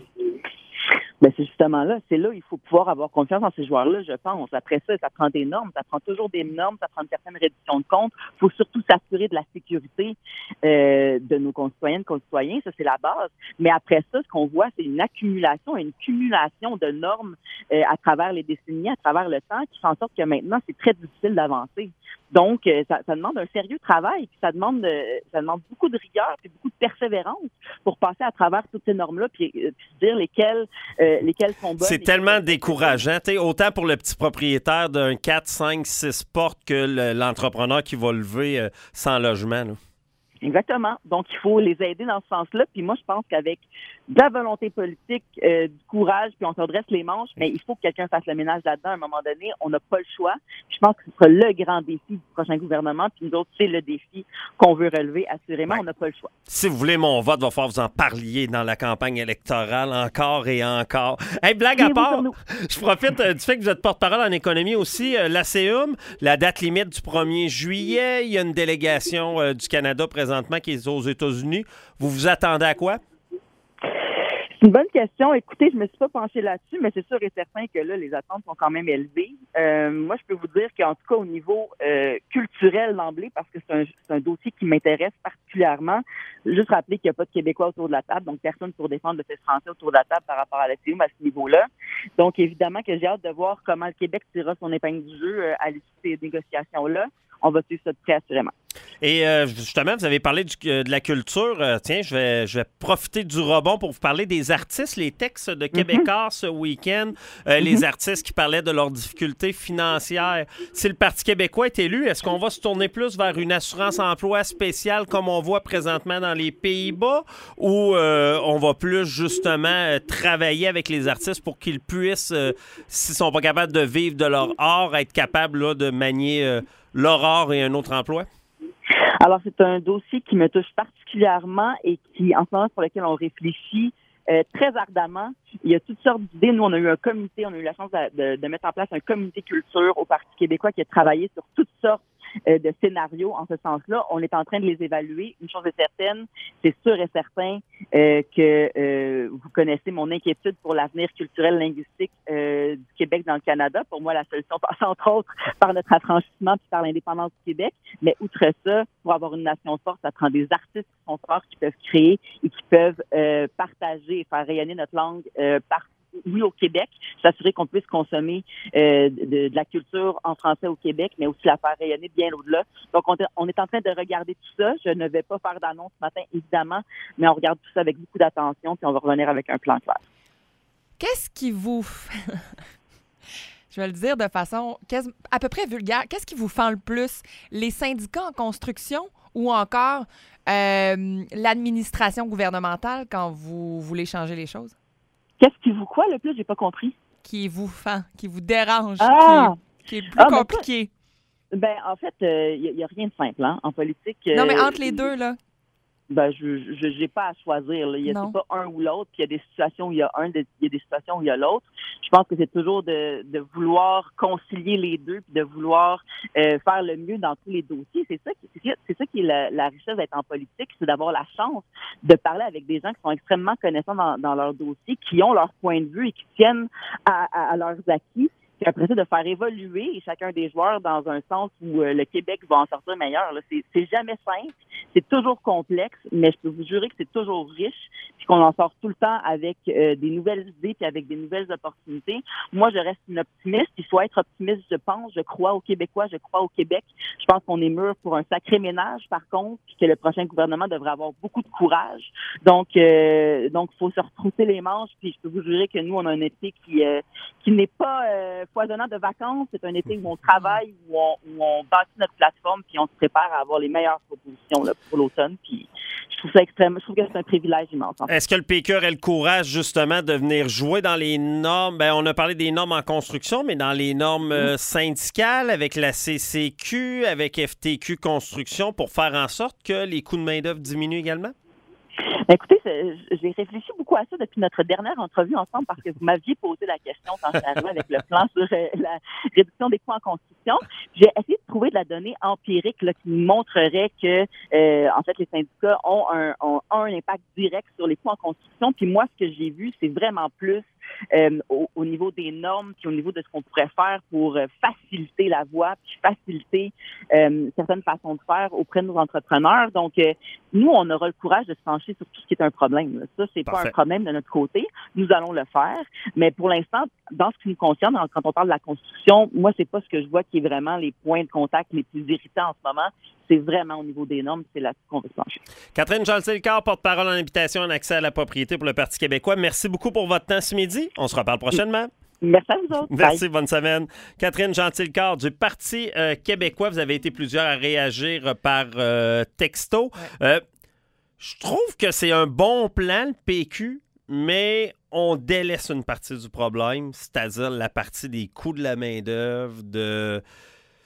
Speaker 3: Ben c'est justement là, c'est là il faut pouvoir avoir confiance dans ces joueurs-là, je pense. Après ça, ça prend des normes, ça prend toujours des normes, ça prend une certaine réduction de comptes. Il faut surtout s'assurer de la sécurité euh, de nos concitoyennes, concitoyens, ça c'est la base. Mais après ça, ce qu'on voit, c'est une accumulation, une cumulation de normes euh, à travers les décennies, à travers le temps, qui fait en sorte que maintenant, c'est très difficile d'avancer. Donc, euh, ça, ça demande un sérieux travail, puis ça demande, euh, ça demande beaucoup de rigueur, puis beaucoup de persévérance pour passer à travers toutes ces normes-là, puis, euh, puis dire lesquelles, euh, lesquelles sont bonnes.
Speaker 1: C'est tellement décourageant, t'sais, autant pour le petit propriétaire d'un quatre, cinq, six portes que le, l'entrepreneur qui va lever euh, sans logement, là.
Speaker 3: Exactement. Donc, il faut les aider dans ce sens-là. Puis moi, je pense qu'avec de la volonté politique, euh, du courage, puis on se redresse les manches, mais il faut que quelqu'un fasse le ménage là-dedans à un moment donné. On n'a pas le choix. Puis je pense que ce sera le grand défi du prochain gouvernement. Puis nous autres, c'est le défi qu'on veut relever. Assurément, ouais. On n'a pas le choix.
Speaker 1: Si vous voulez mon vote, il va falloir vous en parliez dans la campagne électorale encore et encore. Hey, blague à part, je profite euh, du fait que vous êtes porte-parole en économie aussi. Euh, l'A C U M, la date limite du premier juillet, il y a une délégation euh, du Canada présentement qui est aux États-Unis. Vous vous attendez à quoi?
Speaker 3: C'est une bonne question. Écoutez, je me suis pas penchée là-dessus, mais c'est sûr et certain que là, les attentes sont quand même élevées. Euh, moi, je peux vous dire qu'en tout cas, au niveau euh, culturel d'emblée, parce que c'est un, c'est un dossier qui m'intéresse particulièrement, juste rappeler qu'il n'y a pas de Québécois autour de la table, donc personne pour défendre le fait français autour de la table par rapport à la C I O M à ce niveau-là. Donc, évidemment que j'ai hâte de voir comment le Québec tirera son épingle du jeu euh, à l'issue de ces négociations-là. On va suivre ça de près, assurément.
Speaker 1: Et euh, justement, vous avez parlé du, de la culture. Euh, tiens, je vais, je vais profiter du rebond pour vous parler des artistes, les textes de Québécois mm-hmm. ce week-end, euh, mm-hmm. les artistes qui parlaient de leurs difficultés financières. Si le Parti québécois est élu, est-ce qu'on va se tourner plus vers une assurance-emploi spéciale comme on voit présentement dans les Pays-Bas ou euh, on va plus justement euh, travailler avec les artistes pour qu'ils puissent, euh, s'ils ne sont pas capables de vivre de leur art, être capables là, de manier euh, leur art et un autre emploi?
Speaker 3: Alors, c'est un dossier qui me touche particulièrement et qui, en ce moment, sur lequel on réfléchit euh, très ardemment. Il y a toutes sortes d'idées. Nous, on a eu un comité, on a eu la chance de, de, de mettre en place un comité culture au Parti québécois qui a travaillé sur toutes sortes euh, de scénarios en ce sens-là. On est en train de les évaluer. Une chose est certaine, c'est sûr et certain euh, que euh, vous connaissez mon inquiétude pour l'avenir culturel linguistique euh, du Québec dans le Canada. Pour moi, la solution passe entre autres par notre affranchissement puis par l'indépendance du Québec. Mais outre ça, pour avoir une nation forte, ça prend des artistes qui sont forts, qui peuvent créer et qui peuvent euh, partager et faire rayonner notre langue euh, partout. Oui, au Québec, s'assurer qu'on puisse consommer euh, de, de la culture en français au Québec, mais aussi la faire rayonner bien au-delà. Donc, on, on est en train de regarder tout ça. Je ne vais pas faire d'annonce ce matin, évidemment, mais on regarde tout ça avec beaucoup d'attention, puis on va revenir avec un plan clair.
Speaker 2: Qu'est-ce qui vous... Je vais le dire de façon à peu près vulgaire. Qu'est-ce qui vous fend le plus? Les syndicats en construction ou encore euh, l'administration gouvernementale quand vous voulez changer les choses?
Speaker 3: Qu'est-ce qui vous quoi le plus? J'ai pas compris.
Speaker 2: Qui vous fend, qui vous dérange,
Speaker 3: ah!
Speaker 2: qui, est, qui est plus
Speaker 3: ah,
Speaker 2: compliqué.
Speaker 3: Ben, ben, en fait, il euh, n'y a, a rien de simple hein, en politique. Euh,
Speaker 2: non, mais entre les deux, là.
Speaker 3: Ben, je n'ai pas à choisir. Il y a pas un ou l'autre. Il y a des situations où il y a un, il y a des situations où il y a l'autre. Je pense que c'est toujours de, de vouloir concilier les deux puis de vouloir euh, faire le mieux dans tous les dossiers. C'est ça qui, c'est, c'est ça qui est la, la richesse d'être en politique, c'est d'avoir la chance de parler avec des gens qui sont extrêmement connaissants dans, dans leur dossier, qui ont leur point de vue et qui tiennent à, à, à leurs acquis. Puis après ça, de faire évoluer chacun des joueurs dans un sens où euh, le Québec va en sortir meilleur. Là. C'est, c'est jamais simple, c'est toujours complexe, mais je peux vous jurer que c'est toujours riche, puis qu'on en sort tout le temps avec euh, des nouvelles idées puis avec des nouvelles opportunités. Moi, je reste une optimiste. Il faut être optimiste, je pense. Je crois aux Québécois, je crois au Québec. Je pense qu'on est mûr pour un sacré ménage, par contre, puis que le prochain gouvernement devrait avoir beaucoup de courage. Donc, euh, donc, faut se retrousser les manches, puis je peux vous jurer que nous, on a un été qui, euh, qui n'est pas... Euh, foisonnant de vacances, c'est un été où on travaille, où on, où on bâtit notre plateforme, puis on se prépare à avoir les meilleures propositions là, pour l'automne. Puis je trouve ça extrême. Je trouve que c'est un privilège immense. En fait.
Speaker 1: Est-ce que le P Q aurait le courage justement de venir jouer dans les normes? Ben, on a parlé des normes en construction, mais dans les normes euh, syndicales, avec la C C Q, avec F T Q Construction, pour faire en sorte que les coûts de main-d'œuvre diminuent également?
Speaker 3: Écoutez, j'ai réfléchi beaucoup à ça depuis notre dernière entrevue ensemble parce que vous m'aviez posé la question quand je suis arrivée avec le plan sur la réduction des coûts en construction. J'ai essayé de trouver de la donnée empirique là, qui montrerait que, euh, en fait, les syndicats ont un, ont un impact direct sur les coûts en construction. Puis moi, ce que j'ai vu, c'est vraiment plus Euh, au, au niveau des normes, puis au niveau de ce qu'on pourrait faire pour euh, faciliter la voie, puis faciliter euh, certaines façons de faire auprès de nos entrepreneurs. Donc, euh, nous, on aura le courage de se pencher sur tout ce qui est un problème. Là. Ça, c'est Parfait. Pas un problème de notre côté. Nous allons le faire. Mais pour l'instant, dans ce qui nous concerne, quand on parle de la construction, moi, c'est pas ce que je vois qui est vraiment les points de contact les plus irritants en ce moment. C'est vraiment au niveau des normes, c'est là-dessus qu'on veut se pencher.
Speaker 1: Catherine Jean-Leclerc, porte-parole en invitation en accès à la propriété pour le Parti québécois. Merci beaucoup pour votre temps ce midi. On se reparle prochainement.
Speaker 3: Merci à vous autres.
Speaker 1: Merci,
Speaker 3: Bye.
Speaker 1: Bonne semaine. Catherine Jean-Leclerc du Parti euh, québécois. Vous avez été plusieurs à réagir par euh, texto. Ouais. Euh, je trouve que c'est un bon plan, le P Q, mais on délaisse une partie du problème, c'est-à-dire la partie des coûts de la main-d'œuvre, de...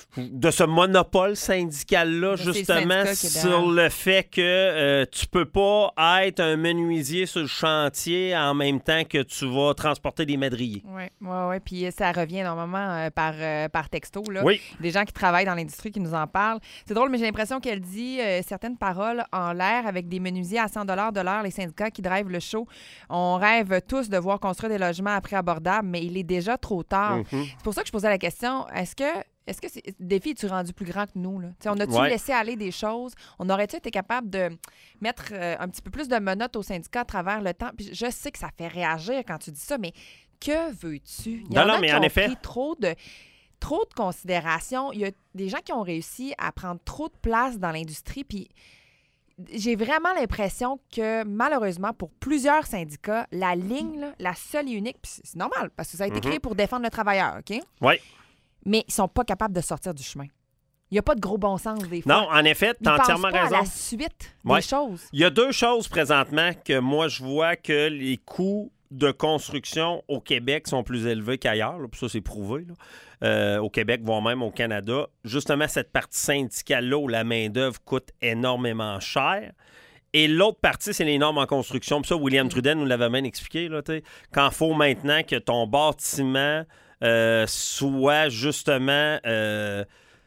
Speaker 1: de ce monopole syndical-là,
Speaker 2: c'est
Speaker 1: justement,
Speaker 2: le
Speaker 1: sur le fait que euh, tu peux pas être un menuisier sur le chantier en même temps que tu vas transporter des madriers.
Speaker 2: Oui, oui, oui. Puis ça revient normalement euh, par, euh, par texto. Là.
Speaker 1: Oui.
Speaker 2: Des gens qui travaillent dans l'industrie qui nous en parlent. C'est drôle, mais j'ai l'impression qu'elle dit euh, certaines paroles en l'air avec des menuisiers à cent dollars de l'heure, les syndicats qui drivent le show. On rêve tous de voir construire des logements à prix abordables, mais il est déjà trop tard. Mm-hmm. C'est pour ça que je posais la question, est-ce que Est-ce que c'est, le défi est-tu rendu plus grand que nous? Là? On a-tu ouais. laissé aller des choses? On aurait-tu été capable de mettre euh, un petit peu plus de menottes au syndicat à travers le temps? Puis je sais que ça fait réagir quand tu dis ça, mais que veux-tu? Il y
Speaker 1: non,
Speaker 2: en
Speaker 1: non,
Speaker 2: a
Speaker 1: mais
Speaker 2: qui
Speaker 1: en
Speaker 2: ont
Speaker 1: effet.
Speaker 2: pris trop de, trop de considération. Il y a des gens qui ont réussi à prendre trop de place dans l'industrie, puis j'ai vraiment l'impression que, malheureusement, pour plusieurs syndicats, la ligne, là, la seule et unique, puis c'est normal, parce que ça a été mm-hmm. créé pour défendre le travailleur, OK?
Speaker 1: Oui.
Speaker 2: Mais ils sont pas capables de sortir du chemin. Il n'y a pas de gros bon sens des fois.
Speaker 1: Non, en effet, tu as entièrement
Speaker 2: pas
Speaker 1: raison.
Speaker 2: À la suite
Speaker 1: ouais.
Speaker 2: des choses.
Speaker 1: Il y a deux choses présentement que moi, je vois que les coûts de construction au Québec sont plus élevés qu'ailleurs. Là, puis ça, c'est prouvé. Là. Euh, au Québec, voire même au Canada. Justement, cette partie syndicale-là où la main-d'œuvre coûte énormément cher. Et l'autre partie, c'est les normes en construction. Puis ça, William Trudel nous l'avait même expliqué. Là, quand il faut maintenant que ton bâtiment euh, soit justement euh,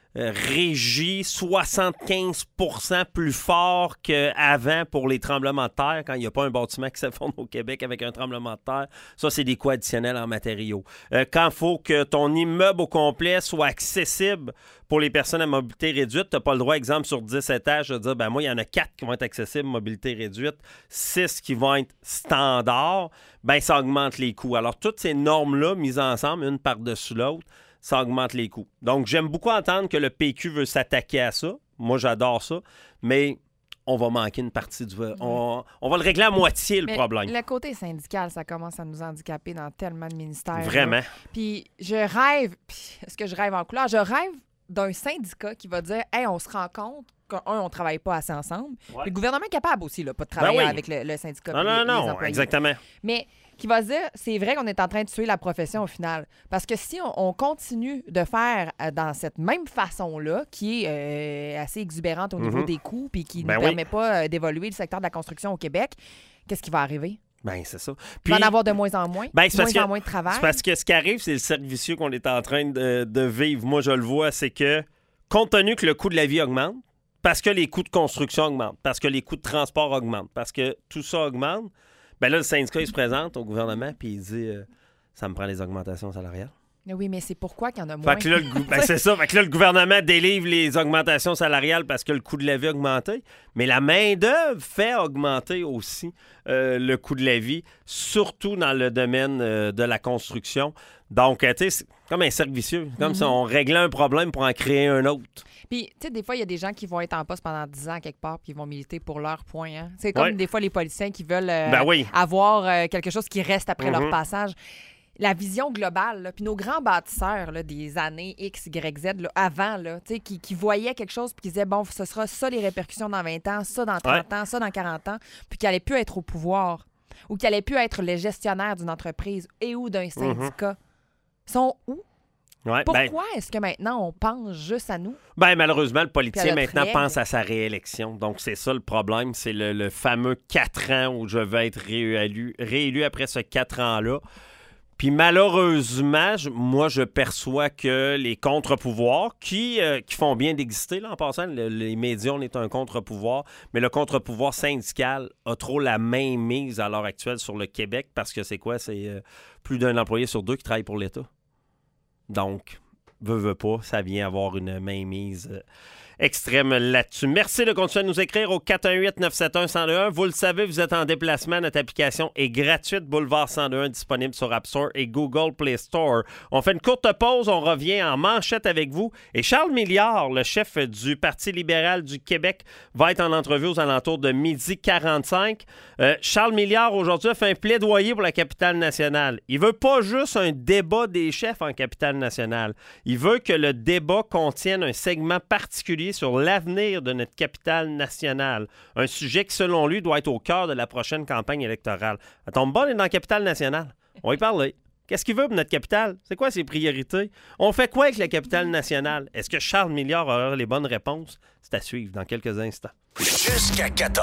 Speaker 1: régi soixante-quinze pour cent plus fort qu'avant pour les tremblements de terre, quand il n'y a pas un bâtiment qui s'effondre au Québec avec un tremblement de terre. Ça, c'est des coûts additionnels en matériaux. Euh, quand il faut que ton immeuble au complet soit accessible pour les personnes à mobilité réduite, tu n'as pas le droit, exemple, sur dix étages, de dire, ben moi, il y en a quatre qui vont être accessibles, mobilité réduite, six qui vont être standards, ben ça augmente les coûts. Alors, toutes ces normes-là, mises ensemble, une par-dessus l'autre, ça augmente les coûts. Donc, j'aime beaucoup entendre que le P Q veut s'attaquer à ça. Moi, j'adore ça, mais on va manquer une partie du... On, on va le régler à moitié, le
Speaker 2: mais
Speaker 1: problème.
Speaker 2: Le côté syndical, ça commence à nous handicaper dans tellement de ministères.
Speaker 1: Vraiment.
Speaker 2: Là. Puis je rêve... Puis est-ce que je rêve en couleur? Je rêve d'un syndicat qui va dire « Hey, on se rend compte qu'un, on ne travaille pas assez ensemble. Ouais. » Le gouvernement est capable aussi, là, pas de travailler ben oui. avec le, le syndicat.
Speaker 1: Non, non,
Speaker 2: les,
Speaker 1: non,
Speaker 2: les employés.
Speaker 1: Exactement.
Speaker 2: Mais qui va se dire, c'est vrai qu'on est en train de tuer la profession au final. Parce que si on, on continue de faire euh, dans cette même façon-là, qui est euh, assez exubérante au niveau mm-hmm. des coûts puis qui
Speaker 1: ben
Speaker 2: ne
Speaker 1: oui.
Speaker 2: permet pas euh, d'évoluer le secteur de la construction au Québec, qu'est-ce qui va arriver?
Speaker 1: Ben c'est ça.
Speaker 2: Puis, il va en avoir de moins en moins,
Speaker 1: ben,
Speaker 2: de moins
Speaker 1: que,
Speaker 2: en moins de travail.
Speaker 1: C'est parce que ce qui arrive, c'est le cercle vicieux qu'on est en train de, de vivre. Moi, je le vois, c'est que, compte tenu que le coût de la vie augmente, parce que les coûts de construction augmentent, parce que les coûts de transport augmentent, parce que tout ça augmente, ben là, le syndicat, il se présente au gouvernement puis il dit euh, « ça me prend les augmentations salariales ».
Speaker 2: Oui, mais c'est pourquoi qu'il y en a moins.
Speaker 1: Fait que là, le, ben c'est ça. Fait que là, le gouvernement délivre les augmentations salariales parce que le coût de la vie a augmenté. Mais la main-d'œuvre fait augmenter aussi euh, le coût de la vie, surtout dans le domaine euh, de la construction. Donc, tu sais, c'est comme un cercle vicieux. Comme mm-hmm. si on réglait un problème pour en créer un autre.
Speaker 2: Puis, tu sais, des fois, il y a des gens qui vont être en poste pendant dix ans quelque part puis ils vont militer pour leur point. Hein? C'est comme ouais. des fois les politiciens qui veulent euh,
Speaker 1: ben oui.
Speaker 2: avoir euh, quelque chose qui reste après mm-hmm. leur passage. La vision globale, là, puis nos grands bâtisseurs là, des années X, Y, Z, là, avant, là, qui, qui voyaient quelque chose puis qui disaient, bon, ce sera ça les répercussions dans vingt ans, ça dans trente ouais. ans, ça dans quarante ans, puis qui n'allaient plus être au pouvoir ou qui n'allaient plus être le gestionnaire d'une entreprise et ou d'un syndicat. Mm-hmm. Sont où?
Speaker 1: Ouais,
Speaker 2: Pourquoi
Speaker 1: ben,
Speaker 2: est-ce que maintenant on pense juste à nous?
Speaker 1: Ben malheureusement, le politicien maintenant
Speaker 2: règle.
Speaker 1: pense à sa réélection. Donc c'est ça le problème, c'est le, le fameux quatre ans où je vais être réélu, réélu après ce quatre ans-là. Puis malheureusement, je, moi je perçois que les contre-pouvoirs, qui, euh, qui font bien d'exister, là en passant, le, les médias, on est un contre-pouvoir, mais le contre-pouvoir syndical a trop la main mise à l'heure actuelle sur le Québec parce que c'est quoi? C'est euh, plus d'un employé sur deux qui travaille pour l'État. Donc, veut, veut pas, ça vient avoir une mainmise euh, extrême là-dessus. Merci de continuer à nous écrire au quatre un huit neuf sept un un zéro deux un. Vous le savez, vous êtes en déplacement. Notre application est gratuite. Boulevard cent deux un, disponible sur App Store et Google Play Store. On fait une courte pause. On revient en manchette avec vous. Et Charles Milliard, le chef du Parti libéral du Québec, va être en entrevue aux alentours de midi quarante-cinq. Euh, Charles Milliard, aujourd'hui, a fait un plaidoyer pour la capitale nationale. Il veut pas juste un débat des chefs en capitale nationale. Il veut que le débat contienne un segment particulier sur l'avenir de notre capitale nationale. Un sujet qui, selon lui, doit être au cœur de la prochaine campagne électorale. Ça tombe bon, on est dans la capitale nationale. On va y parler. Qu'est-ce qu'il veut pour notre capitale? C'est quoi ses priorités? On fait quoi avec la capitale nationale? Est-ce que Charles Milliard aura les bonnes réponses? C'est à suivre dans quelques instants.
Speaker 4: Jusqu'à quatorze.